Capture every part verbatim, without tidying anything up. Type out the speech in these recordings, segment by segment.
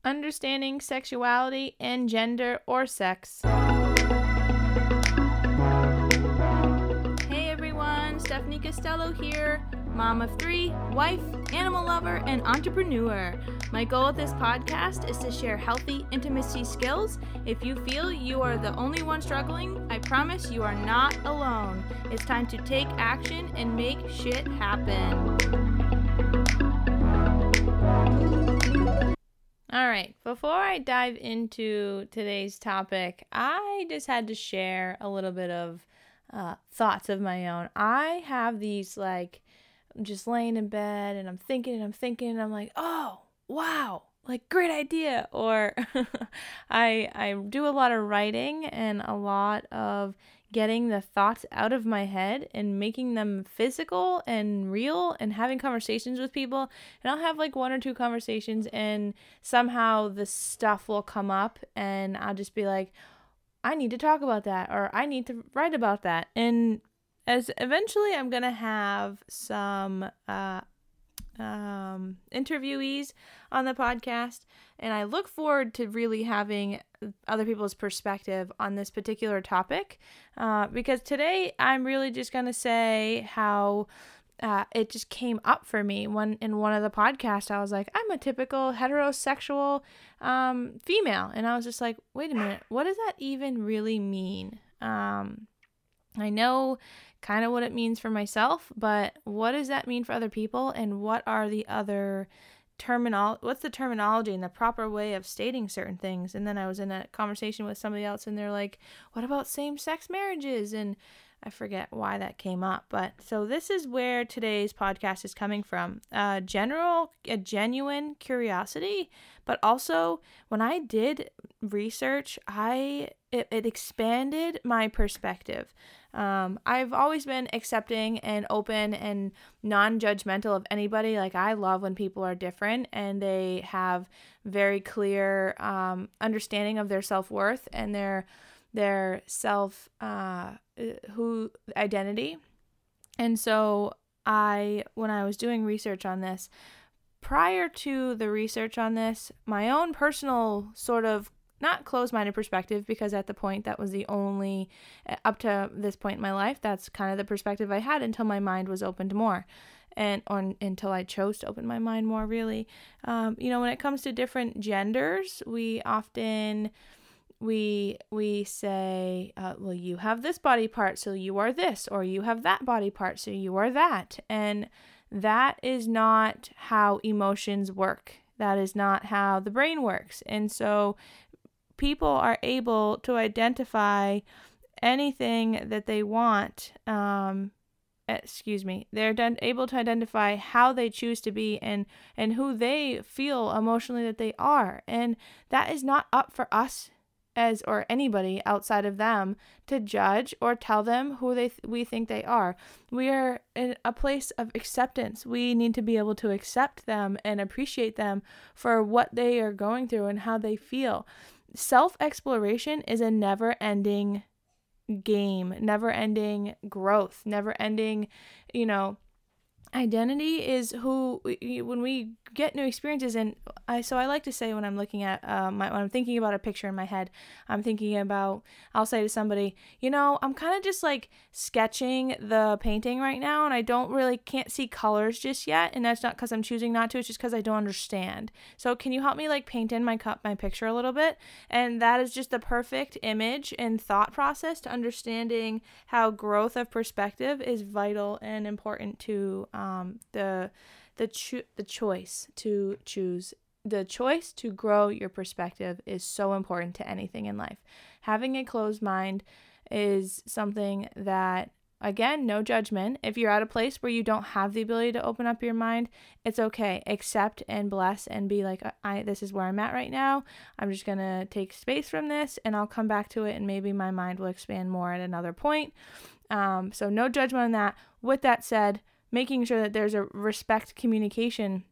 understanding sexuality and gender or sex. Hey everyone, Stephanie Costello here, mom of three, wife, animal lover, and entrepreneur. My goal with this podcast is to share healthy intimacy skills. If you feel you are the only one struggling, I promise you are not alone. It's time to take action and make shit happen. All right, before I dive into today's topic, I just had to share a little bit of uh, thoughts of my own. I have these, like, I'm just laying in bed and I'm thinking and I'm thinking and I'm like, oh, wow, like, great idea. Or I I do a lot of writing and a lot of getting the thoughts out of my head and making them physical and real and having conversations with people. And I'll have like one or two conversations and somehow the stuff will come up and I'll just be like, I need to talk about that, or I need to write about that. And as eventually I'm going to have some uh, um, interviewees on the podcast, and I look forward to really having other people's perspective on this particular topic, uh, because today I'm really just going to say how uh, it just came up for me when in one of the podcasts. I was like, I'm a typical heterosexual um, female, and I was just like, wait a minute, what does that even really mean? Um, I know kind of what it means for myself, but what does that mean for other people, and what are the other terminal what's the terminology and the proper way of stating certain things? And then I was in a conversation with somebody else and they're like, what about same-sex marriages? And I forget why that came up, but so this is where today's podcast is coming from. Uh, general, a genuine curiosity, but also when I did research, I it, it expanded my perspective. Um, I've always been accepting and open and non-judgmental of anybody. Like, I love when people are different and they have very clear um, understanding of their self-worth and their their self uh, who identity. And so I, when I was doing research on this, prior to the research on this, my own personal sort of not closed-minded perspective, because at the point that was the only, up to this point in my life, that's kind of the perspective I had until my mind was opened more, and or until I chose to open my mind more, really. Um, you know, when it comes to different genders, we often, we we say, uh, well, you have this body part, so you are this, or you have that body part, so you are that, and that is not how emotions work. That is not how the brain works. And so people are able to identify anything that they want. Um, excuse me. They're done, able to identify how they choose to be and, and who they feel emotionally that they are. And that is not up for us as or anybody outside of them to judge or tell them who they th- we think they are. We are in a place of acceptance. We need to be able to accept them and appreciate them for what they are going through and how they feel. Self-exploration is a never-ending game, never-ending growth, never-ending, you know, identity is who, when we get new experiences. And I, so I like to say when I'm looking at, uh, my, when I'm thinking about a picture in my head, I'm thinking about, I'll say to somebody, you know, I'm kind of just like sketching the painting right now, and I don't really, can't see colors just yet. And that's not because I'm choosing not to, it's just because I don't understand. So can you help me like paint in my cup, my picture a little bit? And that is just the perfect image and thought process to understanding how growth of perspective is vital and important to, um, the, the, cho- the choice to choose, the choice to grow your perspective is so important to anything in life. Having a closed mind is something that, again, no judgment. If you're at a place where you don't have the ability to open up your mind, it's okay. Accept and bless and be like, I, this is where I'm at right now. I'm just going to take space from this and I'll come back to it, and maybe my mind will expand more at another point. Um, so no judgment on that. With that said, making sure that there's a respect communication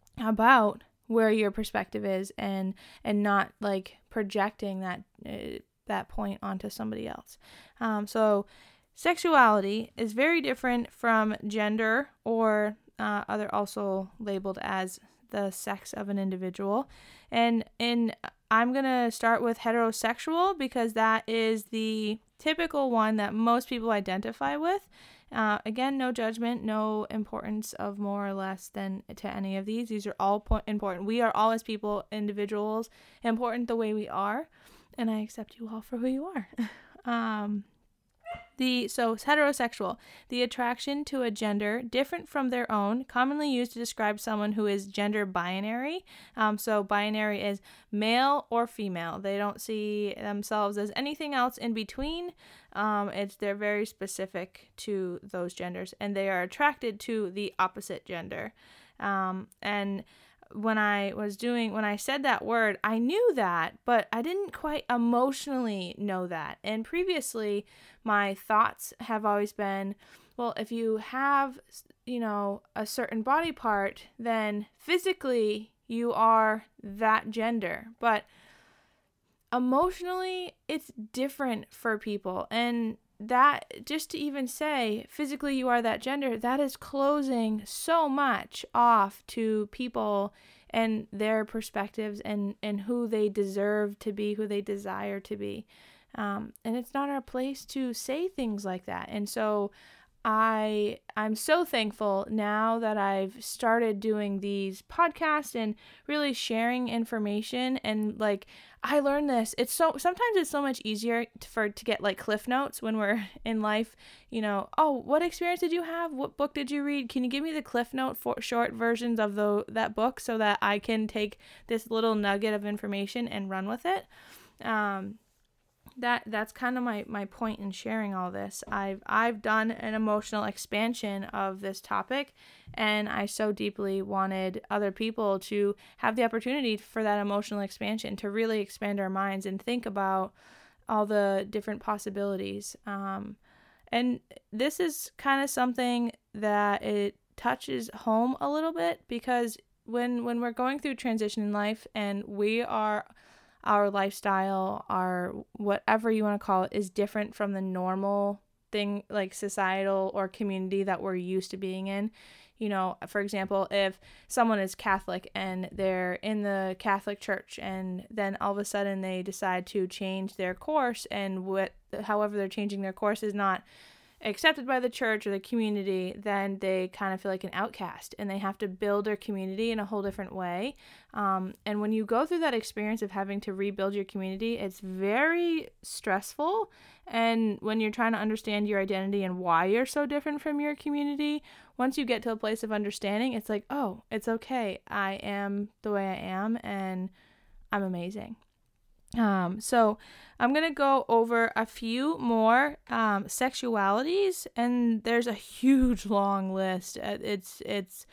about where your perspective is, and and not like projecting that uh, that point onto somebody else. Um, so sexuality is very different from gender, or uh, other also labeled as the sex of an individual. And in I'm going to start with heterosexual because that is the typical one that most people identify with. Uh, again, no judgment, no importance of more or less than to any of these. These are all po- important. We are all as people, individuals, important the way we are. And I accept you all for who you are. um, The so heterosexual, the attraction to a gender different from their own, commonly used to describe someone who is gender binary. Um, so binary is male or female. They don't see themselves as anything else in between. Um, it's they're very specific to those genders, and they are attracted to the opposite gender. Um, and when I was doing, when I said that word, I knew that, but I didn't quite emotionally know that. And previously, my thoughts have always been, well, if you have, you know, a certain body part, then physically you are that gender. But emotionally, it's different for people. And that, just to even say physically you are that gender, that is closing so much off to people and their perspectives and, and who they deserve to be, who they desire to be. Um, and it's not our place to say things like that. And so I I'm so thankful now that I've started doing these podcasts and really sharing information. And like I learned this, it's so sometimes it's so much easier to, for to get like cliff notes when we're in life. You know, oh, what experience did you have? What book did you read? Can you give me the cliff note for short versions of the that book so that I can take this little nugget of information and run with it? Um, that that's kind of my, my point in sharing all this. I've I've done an emotional expansion of this topic, and I so deeply wanted other people to have the opportunity for that emotional expansion, to really expand our minds and think about all the different possibilities. Um, and this is kind of something that it touches home a little bit, because when when we're going through transition in life and we are our lifestyle, our whatever you want to call it, is different from the normal thing, like societal or community that we're used to being in. You know, for example, if someone is Catholic and they're in the Catholic Church and then all of a sudden they decide to change their course, and what, however they're changing their course is not accepted by the church or the community, then they kind of feel like an outcast and they have to build their community in a whole different way. Um, and when you go through that experience of having to rebuild your community, it's very stressful. And when you're trying to understand your identity and why you're so different from your community, once you get to a place of understanding, it's like, oh, it's okay. I am the way I am and I'm amazing. Um, so I'm going to go over a few more um, sexualities, and there's a huge long list. It's, it's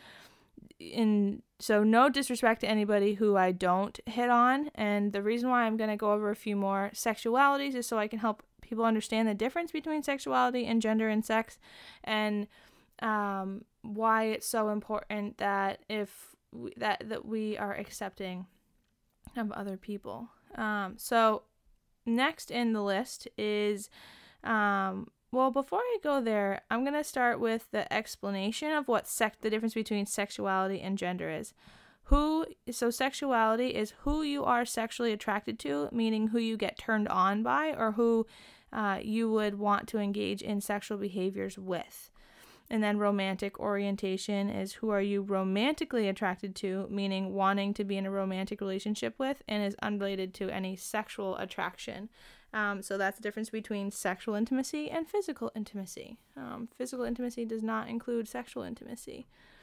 in, so no disrespect to anybody who I don't hit on. And the reason why I'm going to go over a few more sexualities is so I can help people understand the difference between sexuality and gender and sex, and um, why it's so important that if we, that, that we are accepting of other people. Um, so next in the list is, um, well, before I go there, I'm going to start with the explanation of what sex, the difference between sexuality and gender is. Who, so sexuality is who you are sexually attracted to, meaning who you get turned on by, or who uh, you would want to engage in sexual behaviors with. And then romantic orientation is who are you romantically attracted to, meaning wanting to be in a romantic relationship with, and is unrelated to any sexual attraction. Um, so that's the difference between sexual intimacy and physical intimacy. Um, physical intimacy does not include sexual intimacy.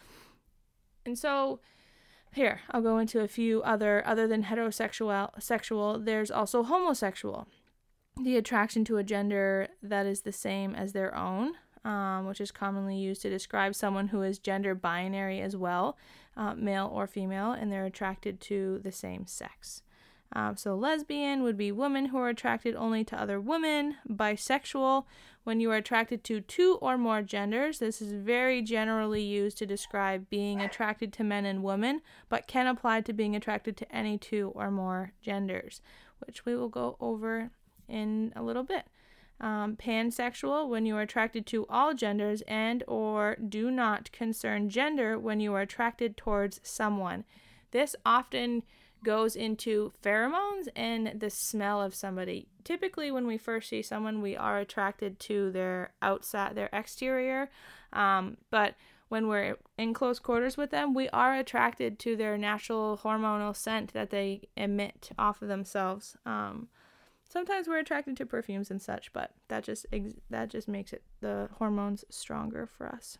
And so here, I'll go into a few other, other than heterosexual, sexual, there's also homosexual. The attraction to a gender that is the same as their own. Um, which is commonly used to describe someone who is gender binary as well, uh, male or female, and they're attracted to the same sex. Um, so lesbian would be women who are attracted only to other women. Bisexual, when you are attracted to two or more genders. This is very generally used to describe being attracted to men and women, but can apply to being attracted to any two or more genders, which we will go over in a little bit. Um, pansexual, when you are attracted to all genders and or do not concern gender when you are attracted towards someone. This often goes into pheromones and the smell of somebody. Typically, when we first see someone, we are attracted to their outside, their exterior, um, but when we're in close quarters with them, we are attracted to their natural hormonal scent that they emit off of themselves. Um, sometimes we're attracted to perfumes and such, but that just that just makes it the hormones stronger for us.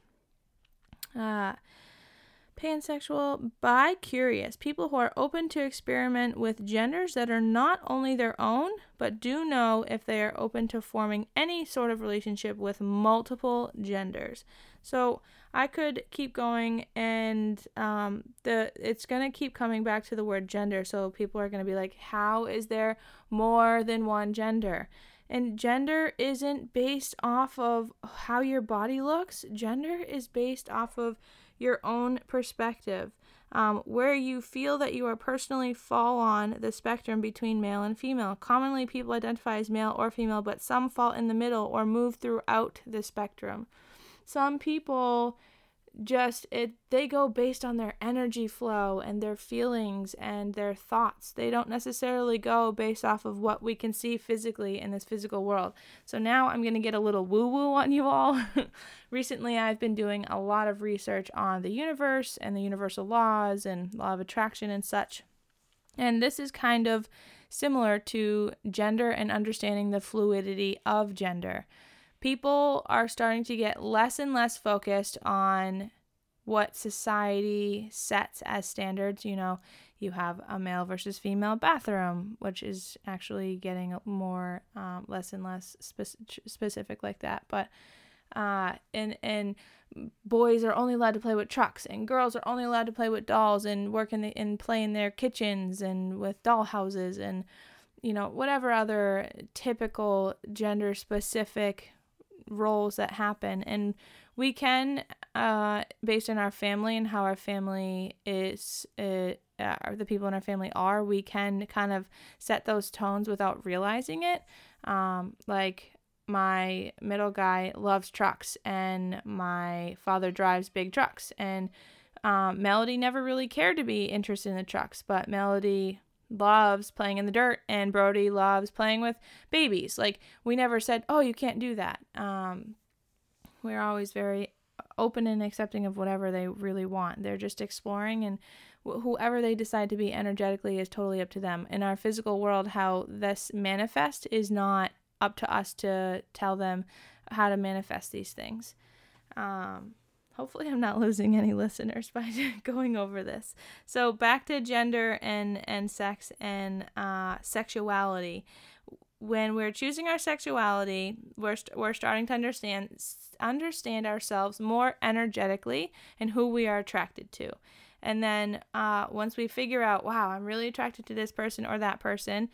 Uh, Pansexual, bi-curious, people who are open to experiment with genders that are not only their own, but do know if they are open to forming any sort of relationship with multiple genders. So I could keep going, and um, the it's going to keep coming back to the word gender. So people are going to be like, how is there more than one gender? And gender isn't based off of how your body looks. Gender is based off of your own perspective, um, where you feel that you are personally fall on the spectrum between male and female. Commonly, people identify as male or female, but some fall in the middle or move throughout the spectrum. Some people just, it they go based on their energy flow and their feelings and their thoughts. They don't necessarily go based off of what we can see physically in this physical world. So now I'm going to get a little woo-woo on you all. Recently, I've been doing a lot of research on the universe and the universal laws and law of attraction and such. And this is kind of similar to gender and understanding the fluidity of gender. People are starting to get less and less focused on what society sets as standards. You know, you have a male versus female bathroom, which is actually getting more, um, less and less spe- specific like that. But, uh, and, and boys are only allowed to play with trucks, and girls are only allowed to play with dolls and work in the, and play in their kitchens and with doll houses and, you know, whatever other typical gender specific roles that happen. And we can, uh, based on our family and how our family is, uh, uh, the people in our family are, we can kind of set those tones without realizing it. Um, like my middle guy loves trucks, and my father drives big trucks, and um, Melody never really cared to be interested in the trucks, but Melody loves playing in the dirt, and Brody loves playing with babies. Like, we never said, oh, you can't do that. Um, we're always very open and accepting of whatever they really want. They're just exploring, and wh- whoever they decide to be energetically is totally up to them. In our physical world, how this manifests is not up to us to tell them how to manifest these things. Um, Hopefully I'm not losing any listeners by going over this. So back to gender and, and sex and uh, sexuality. When we're choosing our sexuality, we're, st- we're starting to understand understand ourselves more energetically and who we are attracted to. And then uh, once we figure out, wow, I'm really attracted to this person or that person,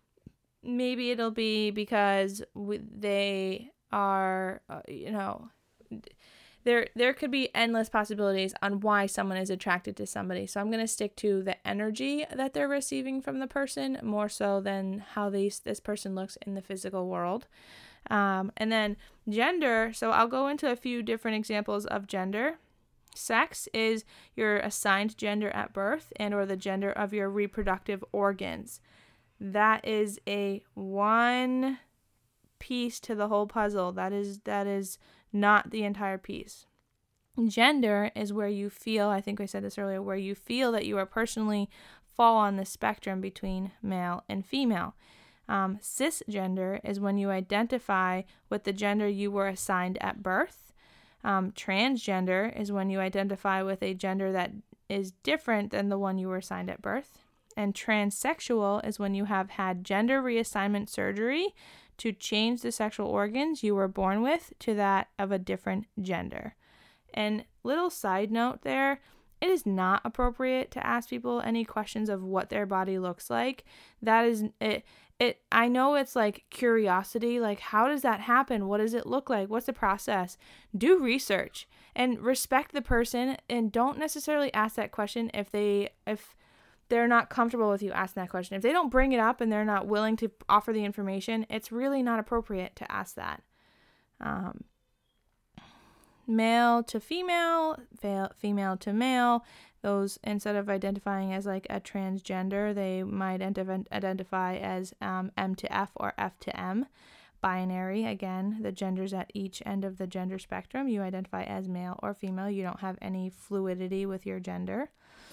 maybe it'll be because we, they are, uh, you know... There there could be endless possibilities on why someone is attracted to somebody. So I'm going to stick to the energy that they're receiving from the person more so than how these, this person looks in the physical world. Um, and then gender. So I'll go into a few different examples of gender. Sex is your assigned gender at birth and or the gender of your reproductive organs. That is a one piece to the whole puzzle. That is that is not the entire piece. Gender is where you feel, I think I said this earlier, where you feel that you are personally fall on the spectrum between male and female. Um, cisgender is when you identify with the gender you were assigned at birth. Um, transgender is when you identify with a gender that is different than the one you were assigned at birth. And transsexual is when you have had gender reassignment surgery to change the sexual organs you were born with to that of a different gender. And little side note there, it is not appropriate to ask people any questions of what their body looks like. That is it. It I know it's like curiosity, like how does that happen? What does it look like? What's the process? Do research and respect the person, and don't necessarily ask that question if they if they're not comfortable with you asking that question. If they don't bring it up and they're not willing to offer the information, it's really not appropriate to ask that. Um, male to female, female to male, those, instead of identifying as like a transgender, they might ident- identify as um, M to F or F to M. Binary, again, the genders at each end of the gender spectrum. You identify as male or female. You don't have any fluidity with your gender.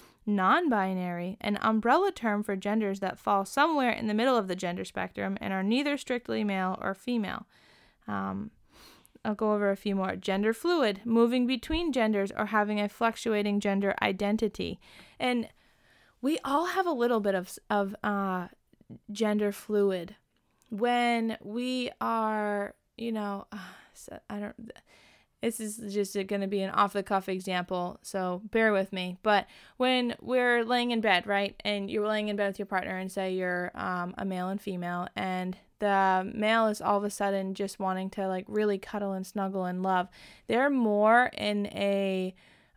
Non-binary, an umbrella term for genders that fall somewhere in the middle of the gender spectrum and are neither strictly male or female. Um, I'll go over a few more. Gender fluid, moving between genders or having a fluctuating gender identity. And we all have a little bit of, of uh, gender fluid. When we are, you know, I don't, this is just going to be an off-the-cuff example, so bear with me. But when we're laying in bed, right, and you're laying in bed with your partner and say you're um, a male and female, and the male is all of a sudden just wanting to like really cuddle and snuggle and love, they're more in a,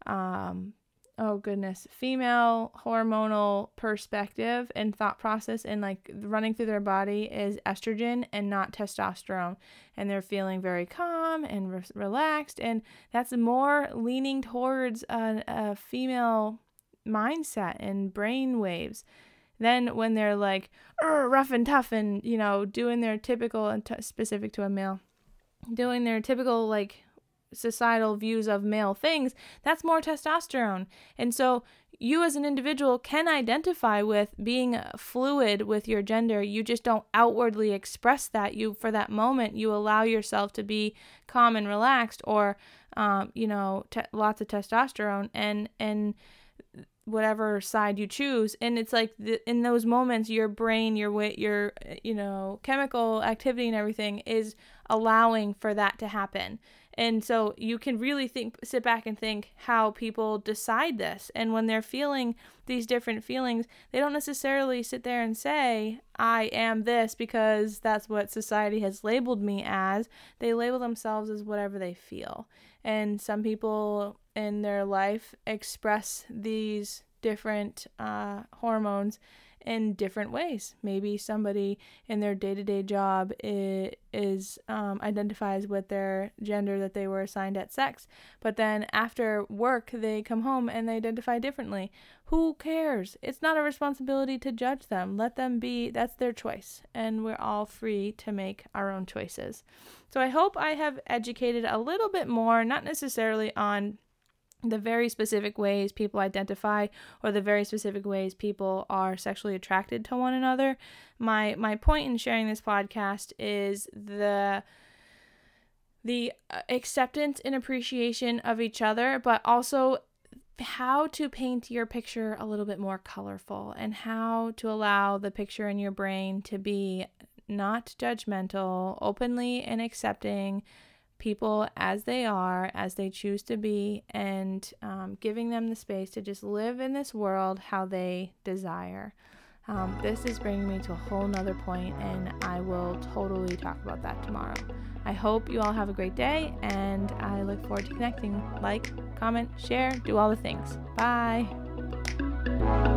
um, oh goodness, female hormonal perspective and thought process, and like running through their body is estrogen and not testosterone, and they're feeling very calm and re- relaxed, and that's more leaning towards a, a female mindset and brain waves. Then when they're like rough and tough and, you know, doing their typical, and t- specific to a male, doing their typical like societal views of male things, that's more testosterone. And so you as an individual can identify with being fluid with your gender. You just don't outwardly express that. You, for that moment, you allow yourself to be calm and relaxed, or um, you know, te- lots of testosterone and and whatever side you choose. And it's like the, in those moments, your brain, your weight, your, you know, chemical activity and everything is allowing for that to happen. And so you can really think, sit back and think how people decide this. And when they're feeling these different feelings, they don't necessarily sit there and say, I am this because that's what society has labeled me as. They label themselves as whatever they feel. And some people in their life express these different uh, hormones in different ways. Maybe somebody in their day-to-day job is, is um, identifies with their gender that they were assigned at sex, but then after work they come home and they identify differently. Who cares? It's not a responsibility to judge them. Let them be. That's their choice, and we're all free to make our own choices. So I hope I have educated a little bit more, not necessarily on the very specific ways people identify or the very specific ways people are sexually attracted to one another. My my point in sharing this podcast is the the acceptance and appreciation of each other, but also how to paint your picture a little bit more colorful, and how to allow the picture in your brain to be not judgmental, openly and accepting people as they are, as they choose to be, and um, giving them the space to just live in this world how they desire. Um, this is bringing me to a whole nother point, and I will totally talk about that tomorrow. I hope you all have a great day, and I look forward to connecting. Like, comment, share, do all the things. Bye.